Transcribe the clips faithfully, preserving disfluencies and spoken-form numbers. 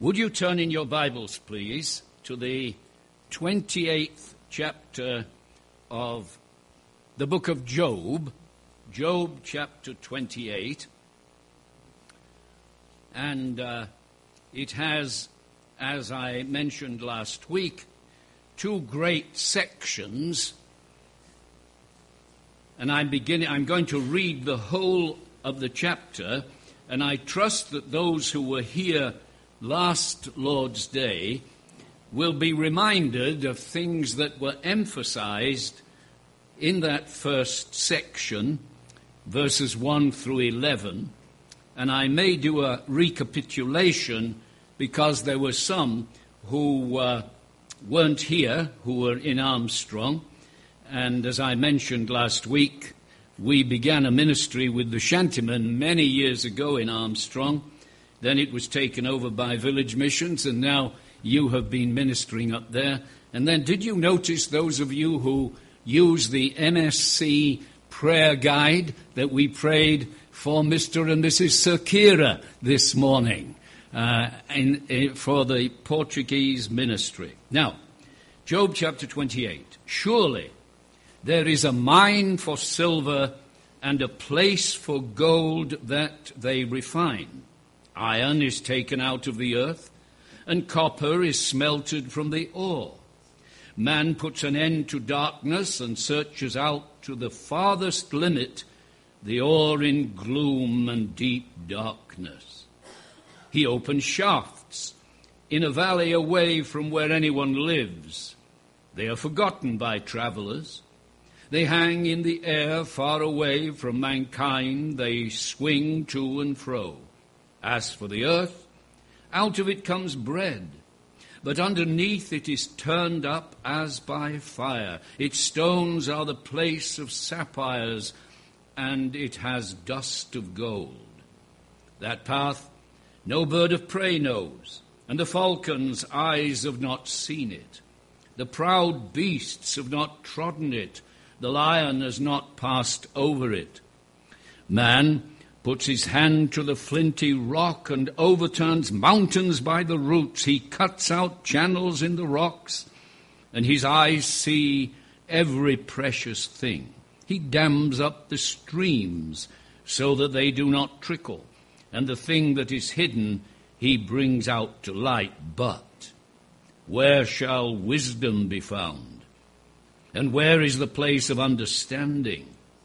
Would you turn in your Bibles, please, to the twenty-eighth chapter of the book of Job, Job chapter twenty-eight. And uh, it has, as I mentioned last week, two great sections. And I'm beginning, I'm going to read the whole of the chapter, and I trust that those who were here last Lord's Day will be reminded of things that were emphasized in that first section, verses one through eleven, and I may do a recapitulation because there were some who uh, weren't here, who were in Armstrong, and as I mentioned last week, we began a ministry with the Shantymen many years ago in Armstrong. Then it was taken over by Village Missions, and now you have been ministering up there. And then did you notice, those of you who use the M S C prayer guide, that we prayed for Mister and Missus Sakira this morning uh, in, in, for the Portuguese ministry? Now, Job chapter twenty-eight. Surely there is a mine for silver and a place for gold that they refine. Iron is taken out of the earth, and copper is smelted from the ore. Man puts an end to darkness and searches out to the farthest limit the ore in gloom and deep darkness. He opens shafts in a valley away from where anyone lives. They are forgotten by travelers. They hang in the air far away from mankind. They swing to and fro. As for the earth, out of it comes bread, but underneath it is turned up as by fire. Its stones are the place of sapphires, and it has dust of gold. That path no bird of prey knows, and the falcon's eyes have not seen it. The proud beasts have not trodden it. The lion has not passed over it. Man puts his hand to the flinty rock and overturns mountains by the roots. He cuts out channels in the rocks, and his eyes see every precious thing. He dams up the streams so that they do not trickle, and the thing that is hidden he brings out to light. But where shall wisdom be found? And where is the place of understanding?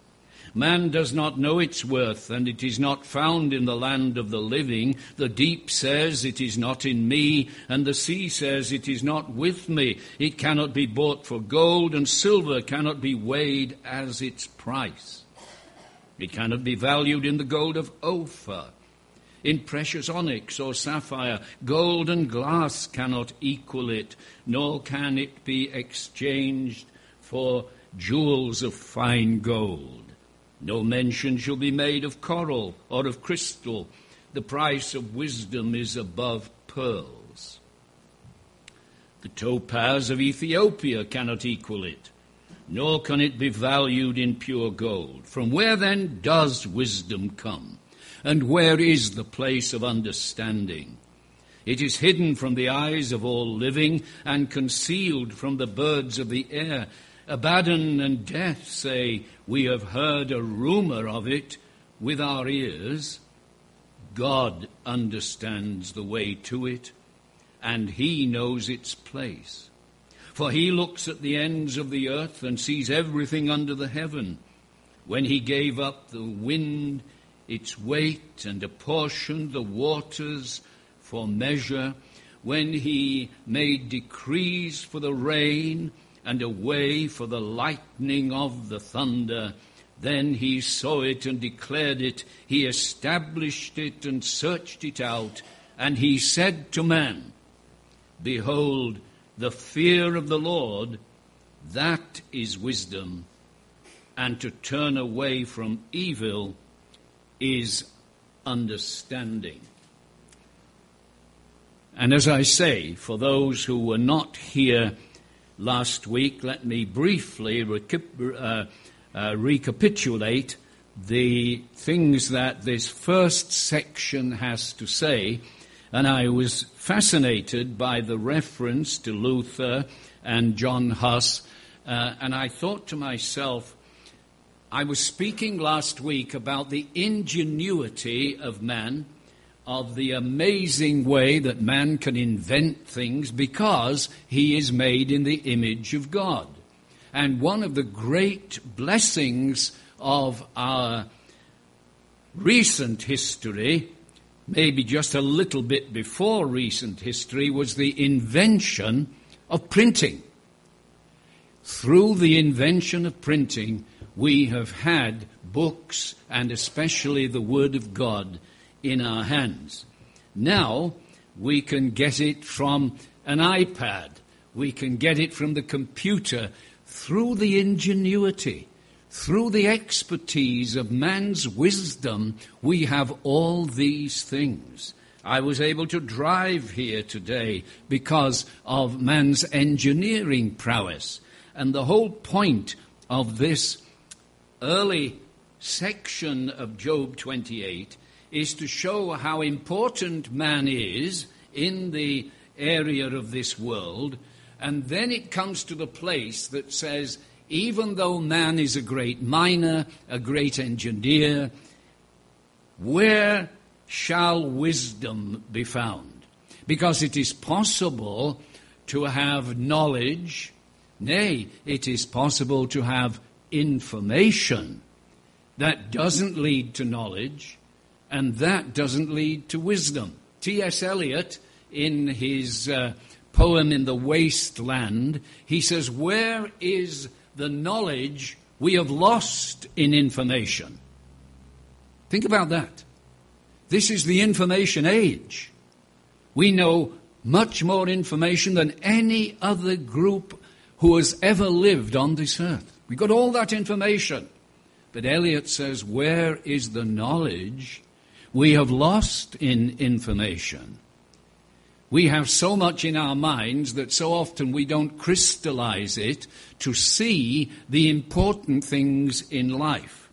Man does not know its worth, and it is not found in the land of the living. The deep says, it is not in me, and the sea says, it is not with me. It cannot be bought for gold, and silver cannot be weighed as its price. It cannot be valued in the gold of Ophir, in precious onyx or sapphire. Gold and glass cannot equal it, nor can it be exchanged for jewels of fine gold. No mention shall be made of coral or of crystal. The price of wisdom is above pearls. The topaz of Ethiopia cannot equal it, nor can it be valued in pure gold. From where then does wisdom come? And where is the place of understanding? It is hidden from the eyes of all living and concealed from the birds of the air. Abaddon and Death say, we have heard a rumor of it with our ears. God understands the way to it, and he knows its place. For he looks at the ends of the earth and sees everything under the heaven. When he gave up the wind its weight and apportioned the waters for measure, when he made decrees for the rain and a way for the lightning of the thunder, then he saw it and declared it. He established it and searched it out. And he said to man, behold, the fear of the Lord, that is wisdom, and to turn away from evil is understanding. And as I say, for those who were not here last week, let me briefly recap- uh, uh, recapitulate the things that this first section has to say, And I was fascinated by the reference to Luther and John Huss. Uh, and I thought to myself, I was speaking last week about the ingenuity of man, of the amazing way that man can invent things because he is made in the image of God. And one of the great blessings of our recent history, maybe just a little bit before recent history, was the invention of printing. Through the invention of printing, we have had books, and especially the Word of God, in our hands. Now we can get it from an iPad. We can get it from the computer through the ingenuity, through the expertise of man's wisdom. We have all these things. I was able to drive here today because of man's engineering prowess. And the whole point of this early section of Job twenty-eight is to show how important man is in the area of this world. And then it comes to the place that says, even though man is a great miner, a great engineer, where shall wisdom be found? Because it is possible to have knowledge, nay, it is possible to have information that doesn't lead to knowledge, and that doesn't lead to wisdom. T S Eliot, in his uh, poem In the Waste Land, he says, where is the knowledge we have lost in information? Think about that. This is the information age. We know much more information than any other group who has ever lived on this earth. We've got all that information. But Eliot says, where is the knowledge we have lost in information? We have so much in our minds that so often we don't crystallize it to see the important things in life.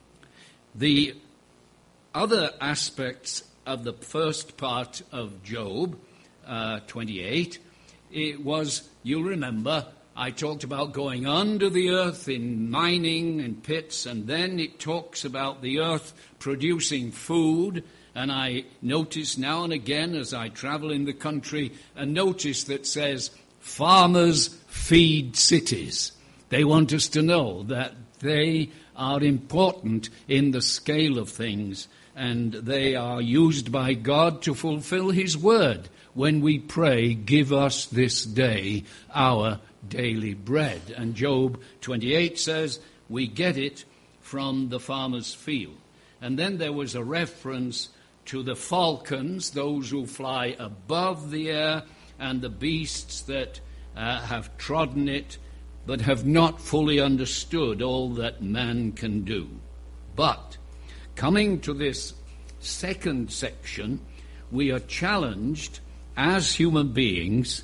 The other aspects of the first part of Job uh, twenty-eight, it was, you'll remember, I talked about going under the earth in mining and pits, and then it talks about the earth producing food. And I notice now and again as I travel in the country a notice that says, farmers feed cities. They want us to know that they are important in the scale of things, and they are used by God to fulfill His word when we pray, give us this day our daily bread. And Job twenty-eight says we get it from the farmer's field. And then there was a reference to the falcons, those who fly above the air, and the beasts that uh, have trodden it, but have not fully understood all that man can do. But coming to this second section, we are challenged as human beings.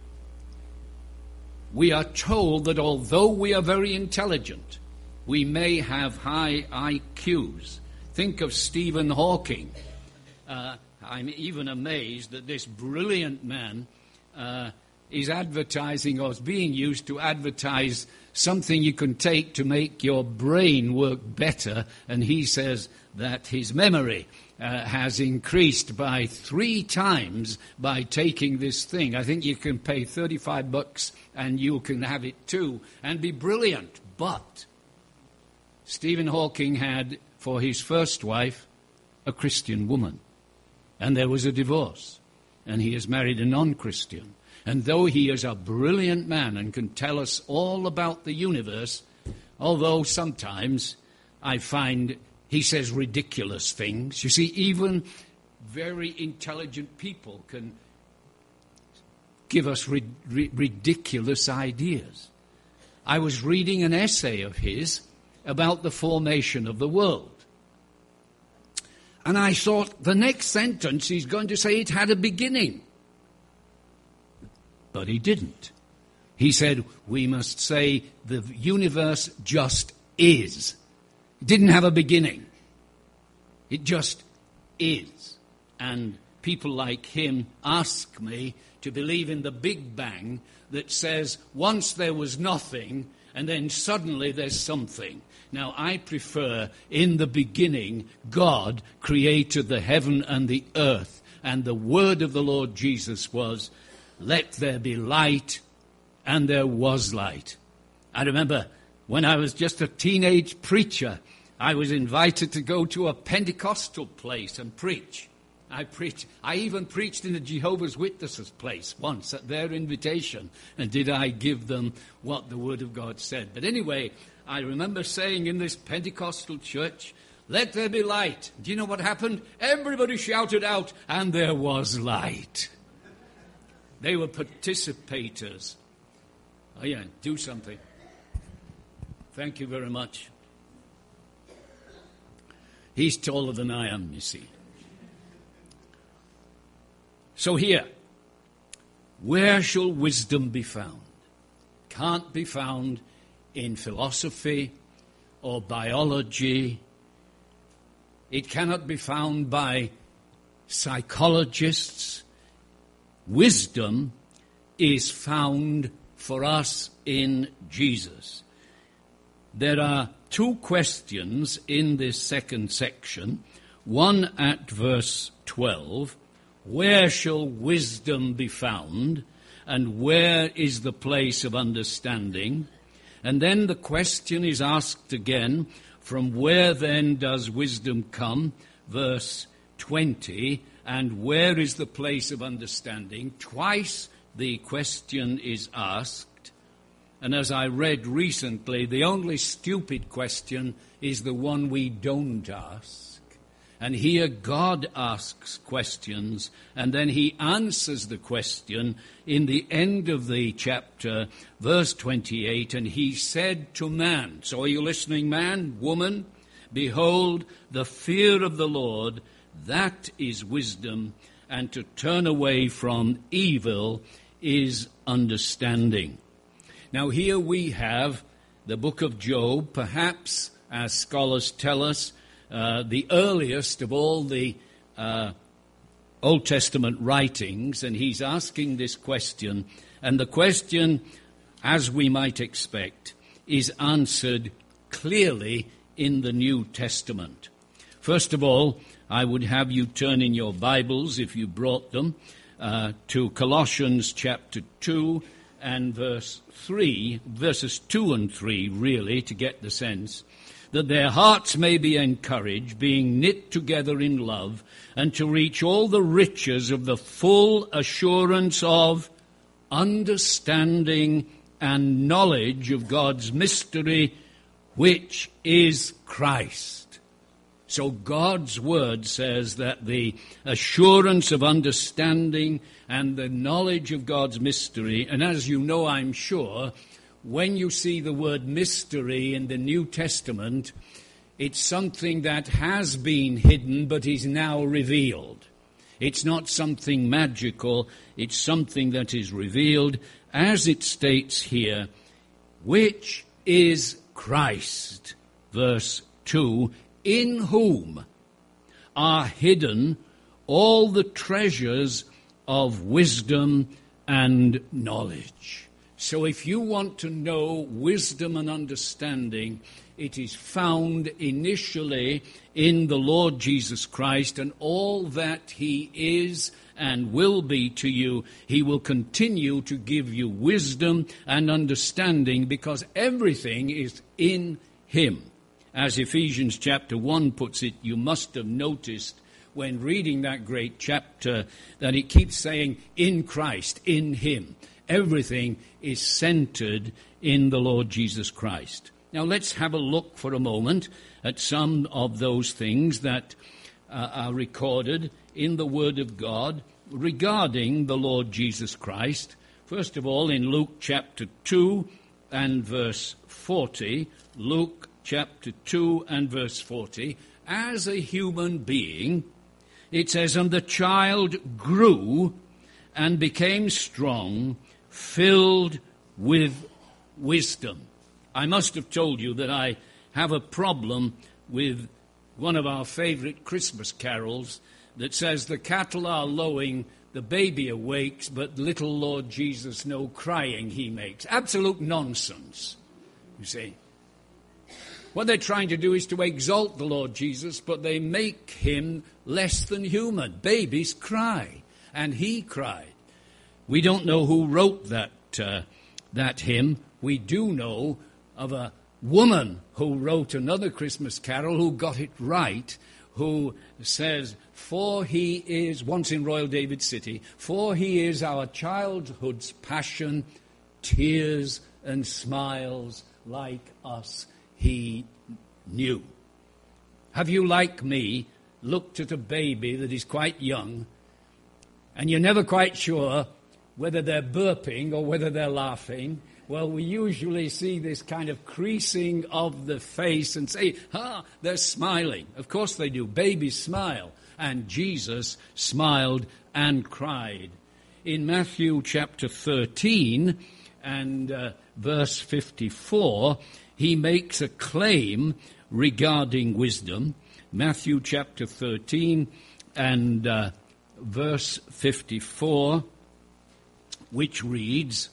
We are told that although we are very intelligent, we may have high I Qs. Think of Stephen Hawking. Uh, I'm even amazed that this brilliant man uh, is advertising or is being used to advertise something you can take to make your brain work better. And he says that his memory uh, has increased by three times by taking this thing. I think you can pay thirty-five bucks and you can have it too and be brilliant. But Stephen Hawking had, for his first wife, a Christian woman. And there was a divorce, and he has married a non-Christian. And though he is a brilliant man and can tell us all about the universe, although sometimes I find he says ridiculous things. You see, even very intelligent people can give us ri- ri- ridiculous ideas. I was reading an essay of his about the formation of the world. And I thought, the next sentence he's going to say it had a beginning. But he didn't. He said, we must say the universe just is. It didn't have a beginning. It just is. And people like him ask me to believe in the Big Bang that says once there was nothing and then suddenly there's something. Now, I prefer, in the beginning, God created the heaven and the earth, and the word of the Lord Jesus was, let there be light, and there was light. I remember when I was just a teenage preacher, I was invited to go to a Pentecostal place and preach. I preached. I even preached in a Jehovah's Witnesses place once at their invitation. And did I give them what the Word of God said? But anyway, I remember saying in this Pentecostal church, let there be light. Do you know what happened? Everybody shouted out, and there was light. They were participators. Oh yeah, do something. Thank you very much. He's taller than I am, you see. So here, where shall wisdom be found? Can't be found in philosophy or biology. It cannot be found by psychologists. Wisdom is found for us in Jesus. There are two questions in this second section. One at verse twelve. Where shall wisdom be found? And where is the place of understanding? And then the question is asked again, from where then does wisdom come? Verse twenty. And where is the place of understanding? Twice the question is asked. And as I read recently, the only stupid question is the one we don't ask. And here God asks questions, and then he answers the question in the end of the chapter, verse twenty-eight, and he said to man, so are you listening, man, woman? Behold, the fear of the Lord, that is wisdom, and to turn away from evil is understanding. Now here we have the book of Job, perhaps, as scholars tell us, Uh, the earliest of all the uh, Old Testament writings, and he's asking this question, and the question, as we might expect, is answered clearly in the New Testament. First of all, I would have you turn in your Bibles, if you brought them, uh, to Colossians chapter two and verse three, verses two and three, really, to get the sense, that their hearts may be encouraged, being knit together in love, and to reach all the riches of the full assurance of understanding and knowledge of God's mystery, which is Christ. So God's word says that the assurance of understanding and the knowledge of God's mystery, and as you know, I'm sure, when you see the word mystery in the New Testament, it's something that has been hidden but is now revealed. It's not something magical, it's something that is revealed, as it states here, which is Christ, verse two, in whom are hidden all the treasures of wisdom and knowledge. So if you want to know wisdom and understanding, it is found initially in the Lord Jesus Christ, and all that he is and will be to you, he will continue to give you wisdom and understanding, because everything is in him. As Ephesians chapter one puts it, you must have noticed when reading that great chapter that it keeps saying, in Christ, in him. Everything is centered in the Lord Jesus Christ. Now let's have a look for a moment at some of those things that uh, are recorded in the Word of God regarding the Lord Jesus Christ. First of all, in Luke chapter two and verse forty, Luke chapter two and verse forty, as a human being, it says, and the child grew and became strong, filled with wisdom. I must have told you that I have a problem with one of our favorite Christmas carols, that says the cattle are lowing, the baby awakes, but little Lord Jesus no crying he makes. Absolute nonsense, you see. What they're trying to do is to exalt the Lord Jesus, but they make him less than human. Babies cry, and he cried. We don't know who wrote that uh, that hymn. We do know of a woman who wrote another Christmas carol who got it right, who says, for he is, once in Royal David City, for he is our childhood's passion, tears and smiles like us he knew. Have you, like me, looked at a baby that is quite young, and you're never quite sure whether they're burping or whether they're laughing? Well, we usually see this kind of creasing of the face and say, ah, they're smiling. Of course they do. Babies smile. And Jesus smiled and cried. In Matthew chapter thirteen and uh, verse fifty-four, he makes a claim regarding wisdom. Matthew chapter thirteen and uh, verse fifty-four, which reads,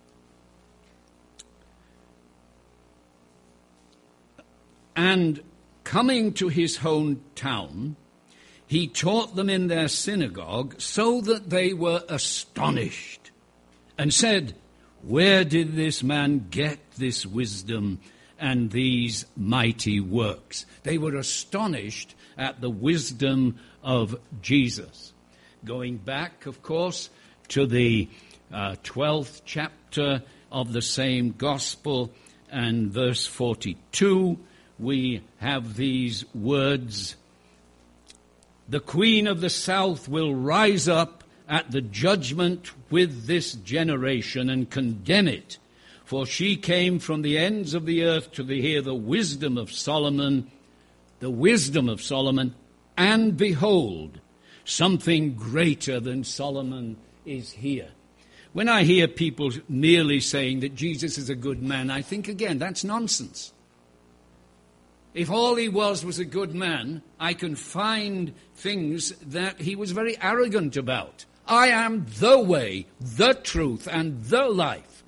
and coming to his hometown, he taught them in their synagogue, so that they were astonished, and said, where did this man get this wisdom and these mighty works? They were astonished at the wisdom of Jesus. Going back, of course, to the uh, twelfth chapter of the same gospel and verse forty-two, we have these words, the queen of the south will rise up at the judgment with this generation and condemn it, for she came from the ends of the earth to hear the wisdom of Solomon, the wisdom of Solomon, and behold, something greater than Solomon is here. When I hear people merely saying that Jesus is a good man, I think again, that's nonsense. If all he was was a good man, I can find things that he was very arrogant about. I am the way, the truth, and the life.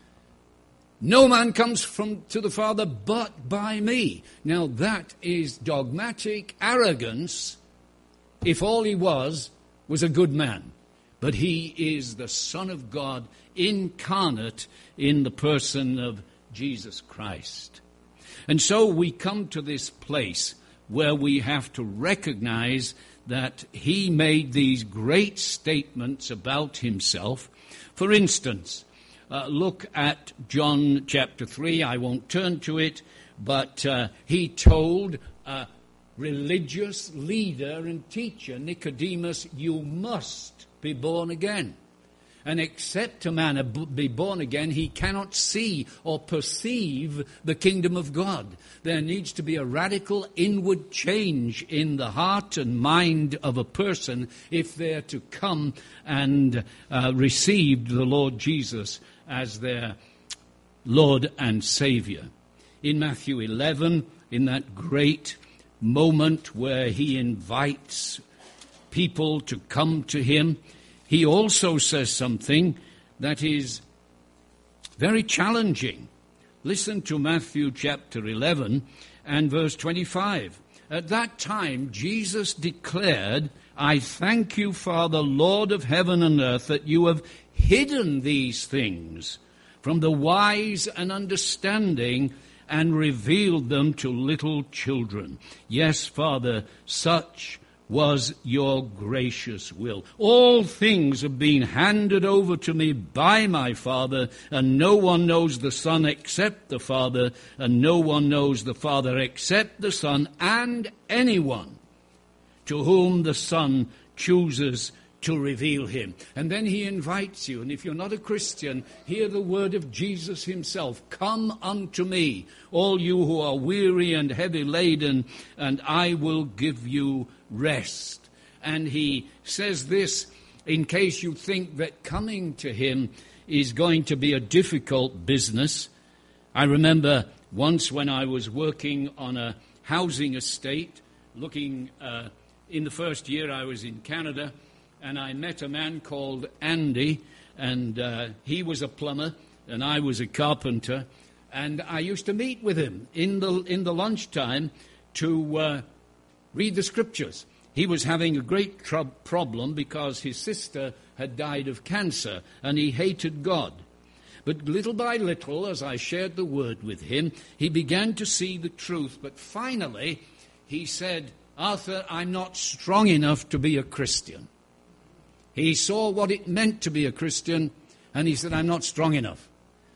No man comes from to the Father but by me. Now that is dogmatic arrogance if all he was was a good man. But he is the Son of God incarnate in the person of Jesus Christ. And so we come to this place where we have to recognize that he made these great statements about himself. For instance, uh, look at John chapter three. I won't turn to it, but uh, he told a religious leader and teacher, Nicodemus, you must be born again. And except a man be born again, he cannot see or perceive the kingdom of God. There needs to be a radical inward change in the heart and mind of a person if they're to come and uh, receive the Lord Jesus as their Lord and Savior. In Matthew eleven, in that great moment where he invites people to come to him, he also says something that is very challenging. Listen to Matthew chapter eleven and verse twenty-five. At that time, Jesus declared, I thank you, Father, Lord of heaven and earth, that you have hidden these things from the wise and understanding and revealed them to little children. Yes, Father, such was your gracious will. All things have been handed over to me by my Father, and no one knows the Son except the Father, and no one knows the Father except the Son, and anyone to whom the Son chooses to reveal him. And then he invites you, and if you're not a Christian, hear the word of Jesus himself. Come unto me, all you who are weary and heavy laden, and I will give you rest. And he says this in case you think that coming to him is going to be a difficult business. I remember once when I was working on a housing estate, looking uh, in the first year I was in Canada, and I met a man called Andy, and uh, he was a plumber, and I was a carpenter, and I used to meet with him in the in the lunchtime to uh, read the scriptures. He was having a great tr- problem because his sister had died of cancer, and he hated God. But little by little, as I shared the word with him, he began to see the truth. But finally, he said, "Arthur, I'm not strong enough to be a Christian." He saw what it meant to be a Christian, and he said, "I'm not strong enough."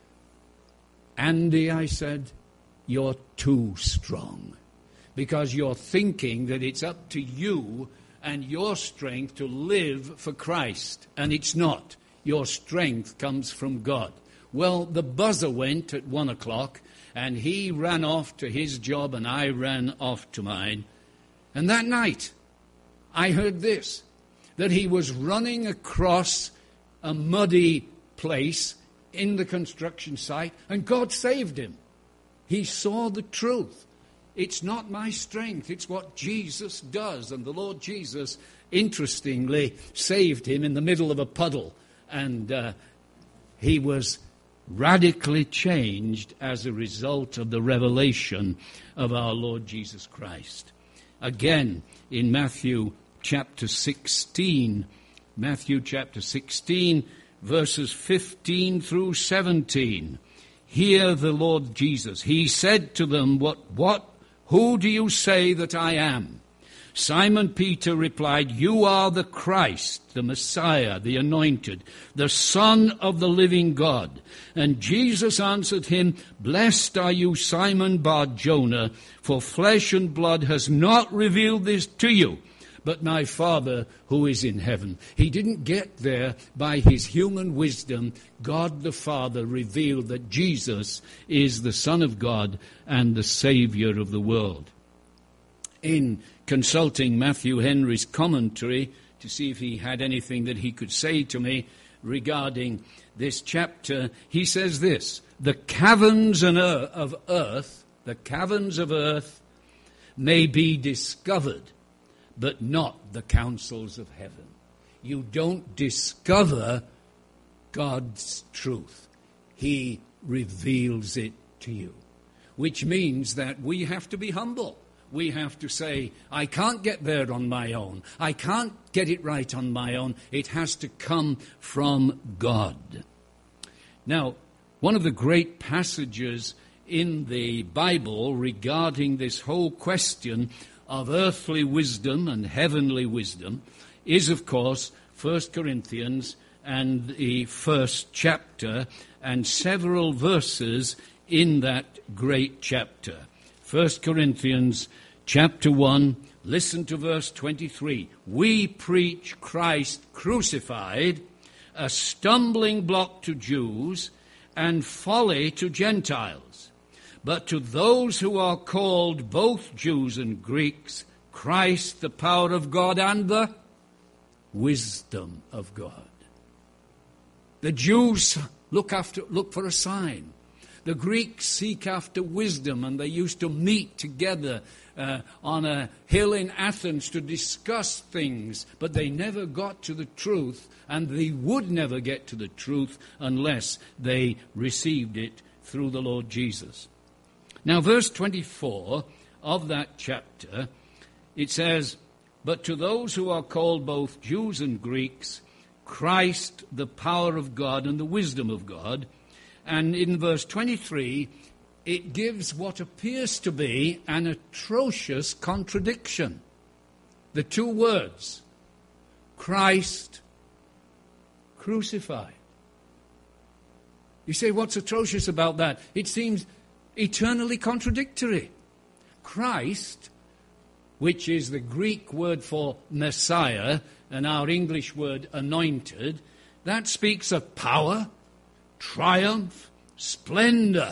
"Andy," I said, "you're too strong, because you're thinking that it's up to you and your strength to live for Christ, and it's not. Your strength comes from God." Well, the buzzer went at one o'clock, and he ran off to his job, and I ran off to mine. And that night, I heard this, that he was running across a muddy place in the construction site, and God saved him. He saw the truth. It's not my strength, it's what Jesus does. And the Lord Jesus, interestingly, saved him in the middle of a puddle. And uh, he was radically changed as a result of the revelation of our Lord Jesus Christ. Again, in Matthew chapter sixteen, Matthew chapter sixteen, verses fifteen through seventeen. Hear the Lord Jesus. He said to them, What, what, who do you say that I am? Simon Peter replied, "You are the Christ, the Messiah, the Anointed, the Son of the living God." And Jesus answered him, "Blessed are you, Simon Bar-Jonah, for flesh and blood has not revealed this to you, but my Father who is in heaven." He didn't get there by his human wisdom. God the Father revealed that Jesus is the Son of God and the Savior of the world. In consulting Matthew Henry's commentary to see if he had anything that he could say to me regarding this chapter, he says this: the caverns of earth, the caverns of earth may be discovered, but not the counsels of heaven. You don't discover God's truth. He reveals it to you, which means that we have to be humble. We have to say, I can't get there on my own. I can't get it right on my own. It has to come from God. Now, one of the great passages in the Bible regarding this whole question of earthly wisdom and heavenly wisdom is, of course, First Corinthians and the first chapter and several verses in that great chapter. First Corinthians chapter one, listen to verse twenty-three. We preach Christ crucified, a stumbling block to Jews and folly to Gentiles. But to those who are called, both Jews and Greeks, Christ the power of God and the wisdom of God. The Jews look after look for a sign. The Greeks seek after wisdom, and they used to meet together uh, on a hill in Athens to discuss things, but they never got to the truth, and they would never get to the truth unless they received it through the Lord Jesus. Now, verse twenty-four of that chapter, it says, But to those who are called both Jews and Greeks, Christ, the power of God and the wisdom of God. And in verse twenty-three, it gives what appears to be an atrocious contradiction. The two words, Christ crucified. You say, what's atrocious about that? It seems eternally contradictory. Christ, which is the Greek word for Messiah and our English word anointed, that speaks of power, triumph, splendor.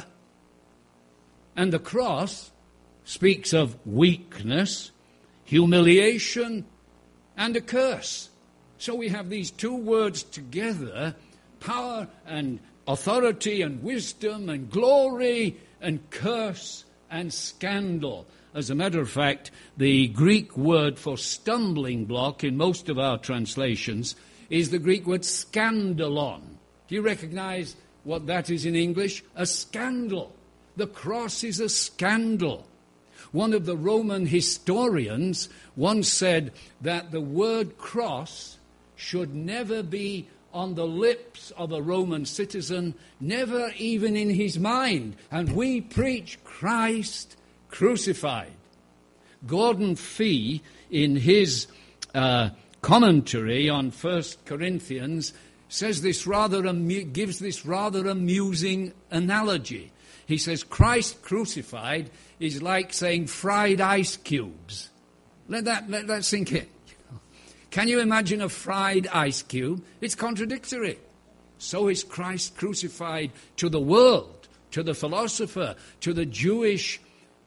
And the cross speaks of weakness, humiliation, and a curse. So we have these two words together, power and authority and wisdom and glory and curse and scandal. As a matter of fact, the Greek word for stumbling block in most of our translations is the Greek word scandalon. Do you recognize what that is in English? A scandal. The cross is a scandal. One of the Roman historians once said that the word cross should never be on the lips of a Roman citizen, never even in his mind. And we preach Christ crucified. Gordon Fee, in his uh, commentary on First Corinthians, says this rather amu- gives this rather amusing analogy. He says, Christ crucified is like saying fried ice cubes. Let that, let that sink in. Can you imagine a fried ice cube? It's contradictory. So is Christ crucified to the world, to the philosopher, to the Jewish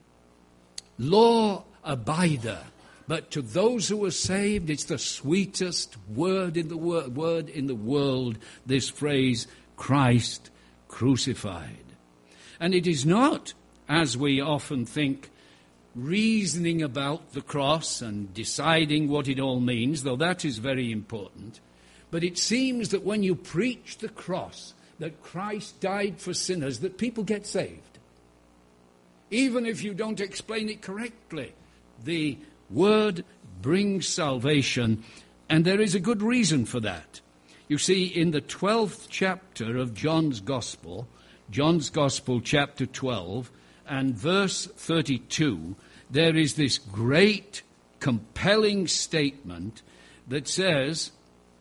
law abider. But to those who are saved, it's the sweetest word in the wor- word in the world, this phrase, Christ crucified. And it is not, as we often think, reasoning about the cross and deciding what it all means, though that is very important. But it seems that when you preach the cross, that Christ died for sinners, that people get saved. Even if you don't explain it correctly, the word brings salvation, and there is a good reason for that. You see, in the twelfth chapter of John's Gospel, John's Gospel, chapter twelve, and verse thirty-two, there is this great, compelling statement that says,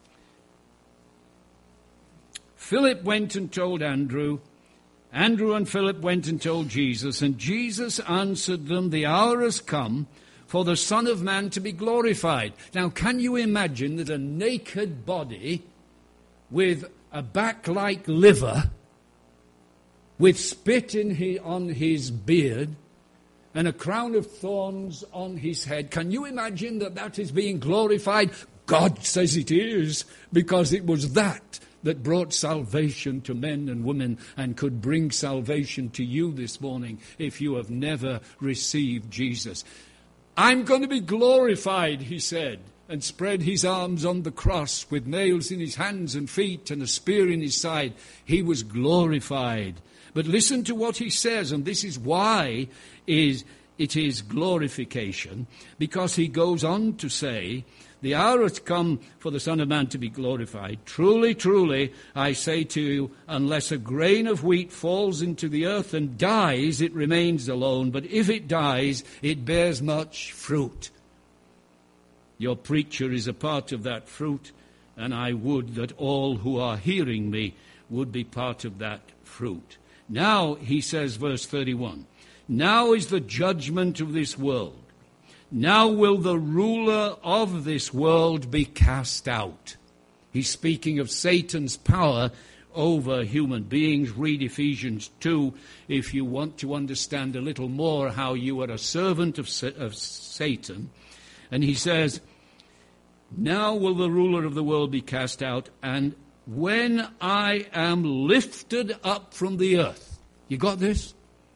Philip went and told Andrew, Andrew and Philip went and told Jesus, and Jesus answered them, the hour has come for the Son of Man to be glorified. Now, can you imagine that a naked body with a back like liver, with spit in his, on his beard, and a crown of thorns on his head, can you imagine that that is being glorified? God says it is, because it was that that brought salvation to men and women and could bring salvation to you this morning if you have never received Jesus. I'm going to be glorified, he said, and spread his arms on the cross with nails in his hands and feet and a spear in his side. He was glorified. But listen to what he says, and this is why is it is glorification, because he goes on to say, the hour has come for the Son of Man to be glorified. Truly, truly, I say to you, unless a grain of wheat falls into the earth and dies, it remains alone. But if it dies, it bears much fruit. Your preacher is a part of that fruit, and I would that all who are hearing me would be part of that fruit. Now, he says, verse thirty-one, now is the judgment of this world. Now will the ruler of this world be cast out. He's speaking of Satan's power over human beings. Read Ephesians two if you want to understand a little more how you are a servant of, of Satan. And he says, now will the ruler of the world be cast out, and when I am lifted up from the earth, you got this?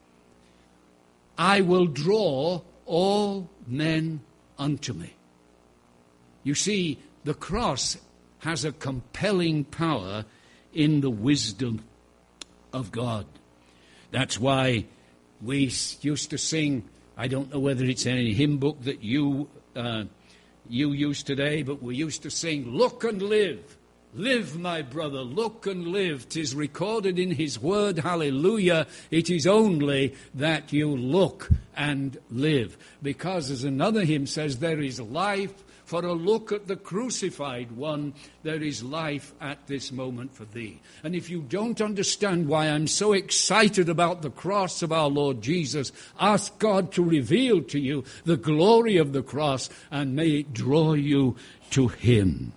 I will draw all men unto me. You see, the cross has a compelling power in the wisdom of God. That's why we used to sing, I don't know whether it's in any hymn book that you uh, you use today, but we used to sing, look and live. Live, my brother, look and live. 'Tis recorded in his word, hallelujah. It is only that you look and live. Because, as another hymn says, there is life for a look at the crucified one. There is life at this moment for thee. And if you don't understand why I'm so excited about the cross of our Lord Jesus, ask God to reveal to you the glory of the cross, and may it draw you to him.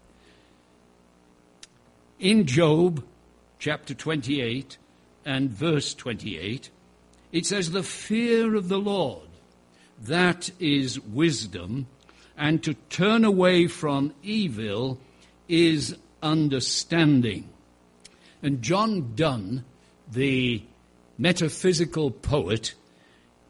In Job chapter twenty-eight and verse twenty-eight, it says, the fear of the Lord, that is wisdom, and to turn away from evil is understanding. And John Donne, the metaphysical poet,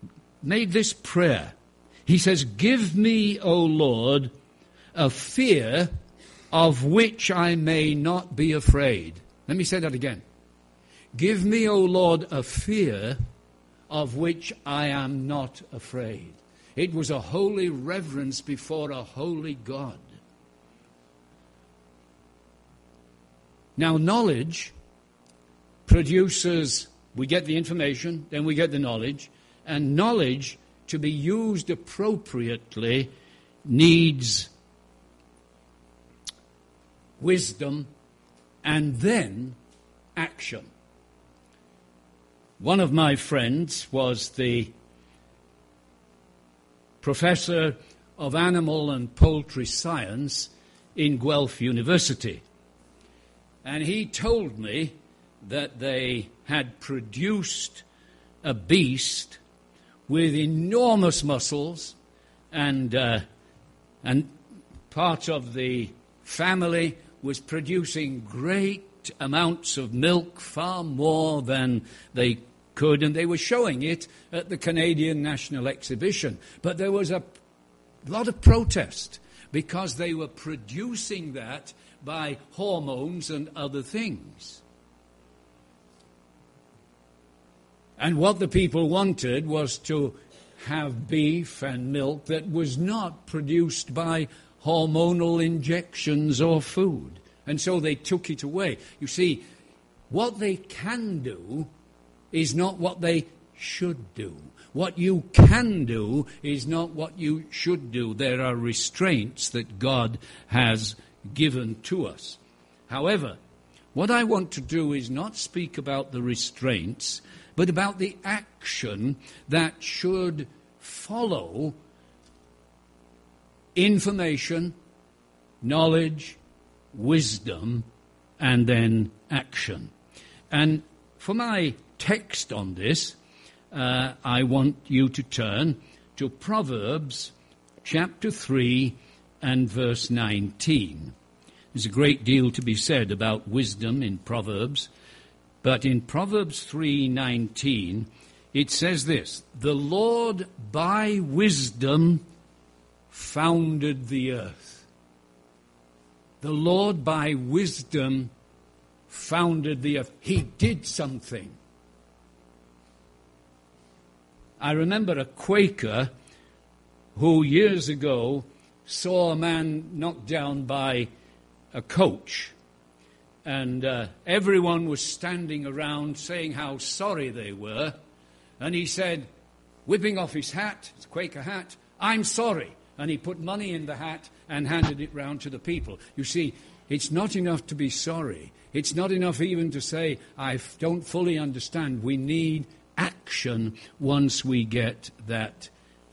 made this prayer. He says, "Give me, O Lord, a fear of which I may not be afraid." Let me say that again. "Give me, O Lord, a fear of which I am not afraid." It was a holy reverence before a holy God. Now, knowledge produces, we get the information, then we get the knowledge, and knowledge, to be used appropriately, needs wisdom and then action. One of my friends was the professor of animal and poultry science in Guelph University. And he told me that they had produced a beast with enormous muscles, and uh, and part of the family was producing great amounts of milk, far more than they could, and they were showing it at the Canadian National Exhibition. But there was a lot of protest because they were producing that by hormones and other things. And what the people wanted was to have beef and milk that was not produced by hormonal injections or food. And so they took it away. You see, what they can do is not what they should do. What you can do is not what you should do. There are restraints that God has given to us. However, what I want to do is not speak about the restraints, but about the action that should follow information, knowledge, wisdom, and then action. And for my text on this, uh, I want you to turn to Proverbs chapter three and verse nineteen. There's a great deal to be said about wisdom in Proverbs, but in Proverbs three nineteen, it says this: "The Lord by wisdom founded the earth." The Lord by wisdom founded the earth. He did something. I remember a Quaker who years ago saw a man knocked down by a coach, and uh, everyone was standing around saying how sorry they were, and he said, whipping off his hat, his Quaker hat, "I'm sorry," and he put money in the hat and handed it round to the people. You see, it's not enough to be sorry. It's not enough even to say, "I don't fully understand." We need action once we get that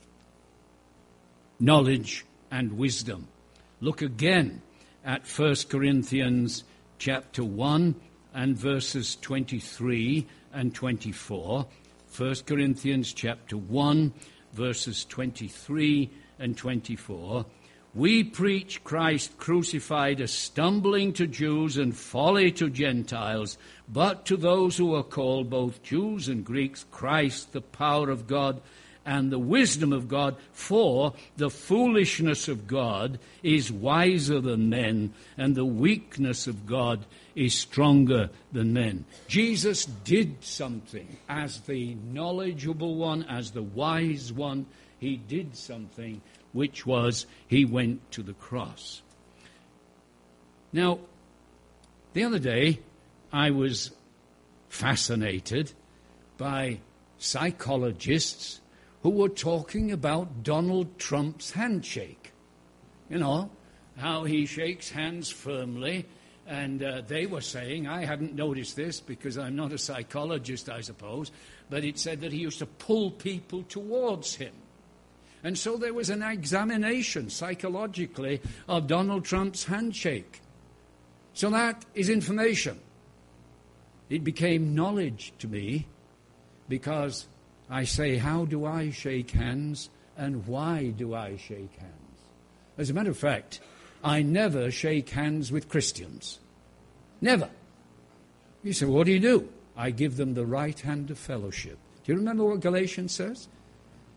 knowledge and wisdom. Look again at First Corinthians chapter one and verses twenty-three and twenty-four. First Corinthians chapter one, verses twenty-three and twenty-four. "We preach Christ crucified, a stumbling to Jews and folly to Gentiles, but to those who are called, both Jews and Greeks, Christ, the power of God and the wisdom of God. For the foolishness of God is wiser than men, and the weakness of God is stronger than men." Jesus did something as the knowledgeable one, as the wise one. He did something, which was he went to the cross. Now, the other day, I was fascinated by psychologists who were talking about Donald Trump's handshake. You know, how he shakes hands firmly, and uh, they were saying, I hadn't noticed this because I'm not a psychologist, I suppose, but it said that he used to pull people towards him. And so there was an examination psychologically of Donald Trump's handshake. So that is information. It became knowledge to me because I say, how do I shake hands and why do I shake hands? As a matter of fact, I never shake hands with Christians. Never. You say, what do you do? I give them the right hand of fellowship. Do you remember what Galatians says?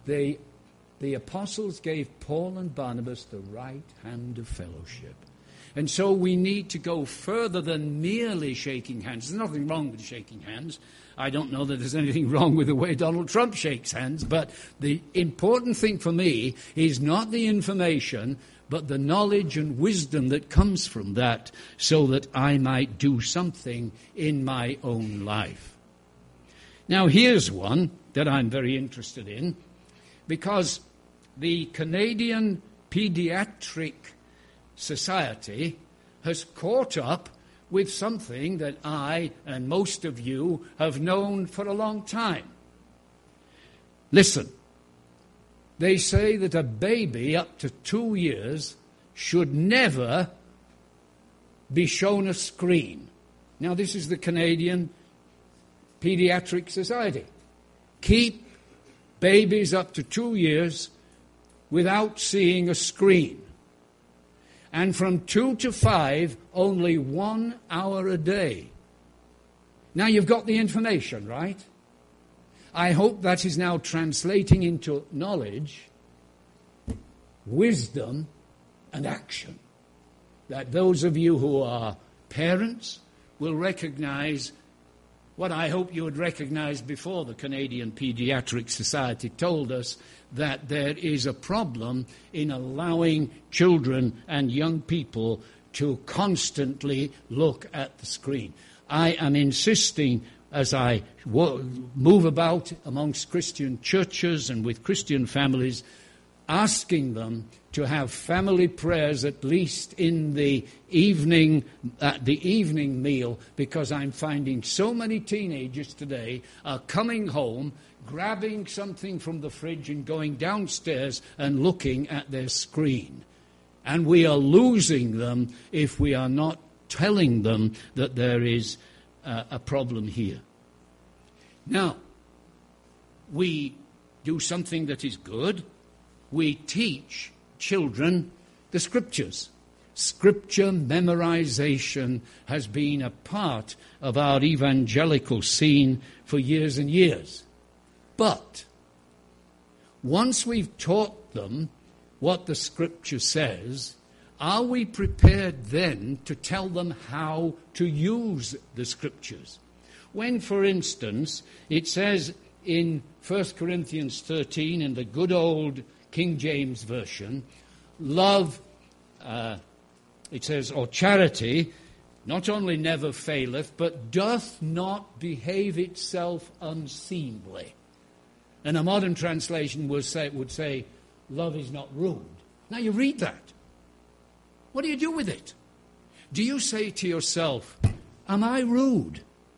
they, the apostles gave Paul and Barnabas the right hand of fellowship. And so we need to go further than merely shaking hands. There's nothing wrong with shaking hands. I don't know that there's anything wrong with the way Donald Trump shakes hands, but the important thing for me is not the information, but the knowledge and wisdom that comes from that, so that I might do something in my own life. Now, here's one that I'm very interested in, because the Canadian Pediatric Society has caught up with something that I and most of you have known for a long time. Listen, they say that a baby up to two years should never be shown a screen. Now, this is the Canadian Pediatric Society. Keep babies up to two years without seeing a screen. And from two to five, only one hour a day. Now you've got the information, right? I hope that is now translating into knowledge, wisdom, and action. That those of you who are parents will recognize what I hope you had recognized before the Canadian Pediatric Society told us, that there is a problem in allowing children and young people to constantly look at the screen. I am insisting, as I move about amongst Christian churches and with Christian families, asking them to have family prayers at least in the evening, at the evening meal, because I'm finding so many teenagers today are coming home, grabbing something from the fridge and going downstairs and looking at their screen. And we are losing them if we are not telling them that there is uh, a problem here. Now, we do something that is good. We teach children the Scriptures. Scripture memorization has been a part of our evangelical scene for years and years. But once we've taught them what the Scripture says, are we prepared then to tell them how to use the Scriptures? When, for instance, it says in First Corinthians thirteen in the good old King James Version, love, uh, it says, or charity, not only never faileth, but doth not behave itself unseemly. And a modern translation would say, would say, love is not rude. Now you read that. What do you do with it? Do you say to yourself, am I rude?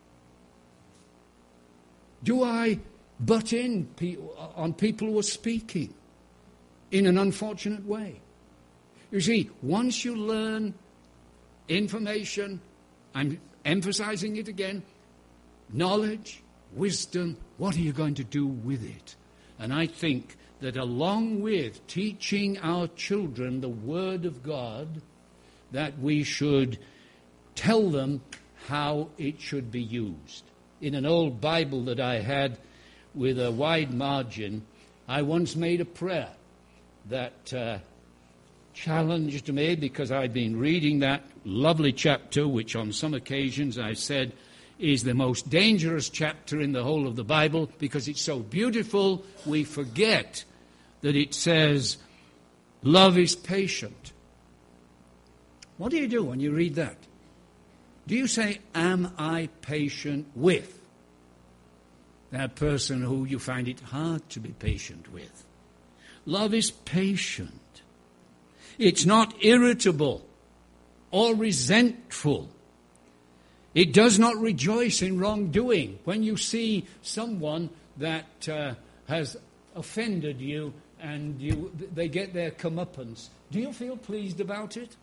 Do I butt in pe- on people who are speaking in an unfortunate way? You see, once you learn information, I'm emphasizing it again, knowledge, wisdom, what are you going to do with it? And I think that along with teaching our children the Word of God, that we should tell them how it should be used. In an old Bible that I had with a wide margin, I once made a prayer that uh, challenged me, because I'd been reading that lovely chapter, which on some occasions I said is the most dangerous chapter in the whole of the Bible, because it's so beautiful we forget that it says, love is patient. What do you do when you read that? Do you say, am I patient with that person who you find it hard to be patient with? Love is patient. It's not irritable or resentful. It does not rejoice in wrongdoing. When you see someone that uh, has offended you and you, they get their comeuppance, do you feel pleased about it?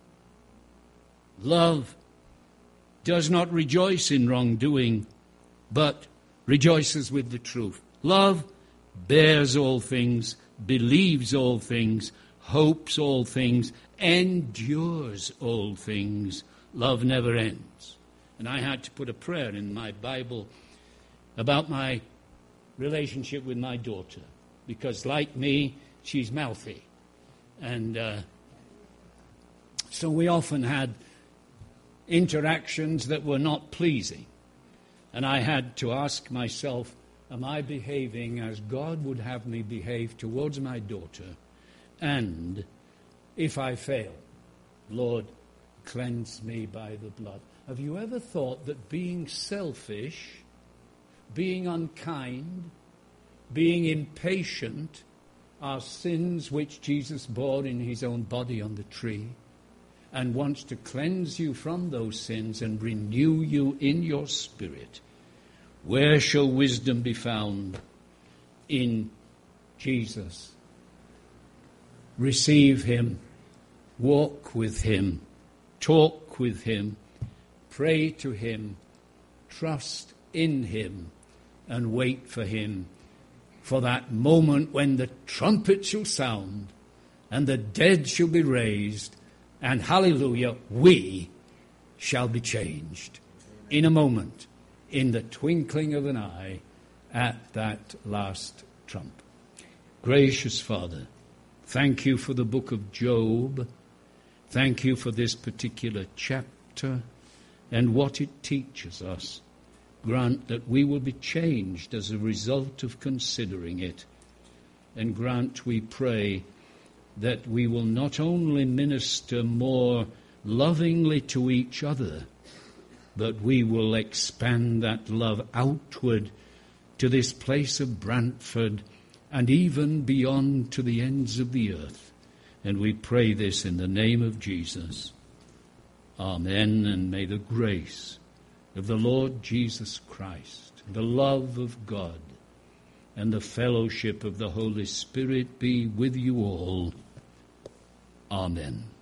Love does not rejoice in wrongdoing, but rejoices with the truth. Love bears all things, believes all things, hopes all things, endures all things. Love never ends. And I had to put a prayer in my Bible about my relationship with my daughter. because, like me, she's mouthy. And uh, so we often had interactions that were not pleasing. And I had to ask myself, am I behaving as God would have me behave towards my daughter? And if I fail, Lord, cleanse me by the blood. Have you ever thought that being selfish, being unkind, being impatient are sins which Jesus bore in his own body on the tree, and wants to cleanse you from those sins and renew you in your spirit? Where shall wisdom be found? In Jesus. Receive him, walk with him, talk with him, pray to him, trust in him, and wait for him, for that moment when the trumpet shall sound and the dead shall be raised, and hallelujah, we shall be changed in a moment, in the twinkling of an eye, at that last trump. Gracious Father, thank you for the book of Job. Thank you for this particular chapter and what it teaches us. Grant that we will be changed as a result of considering it. And grant, we pray, that we will not only minister more lovingly to each other, but we will expand that love outward to this place of Brantford and even beyond to the ends of the earth. And we pray this in the name of Jesus. Amen. And may the grace of the Lord Jesus Christ, the love of God, and the fellowship of the Holy Spirit be with you all. Amen.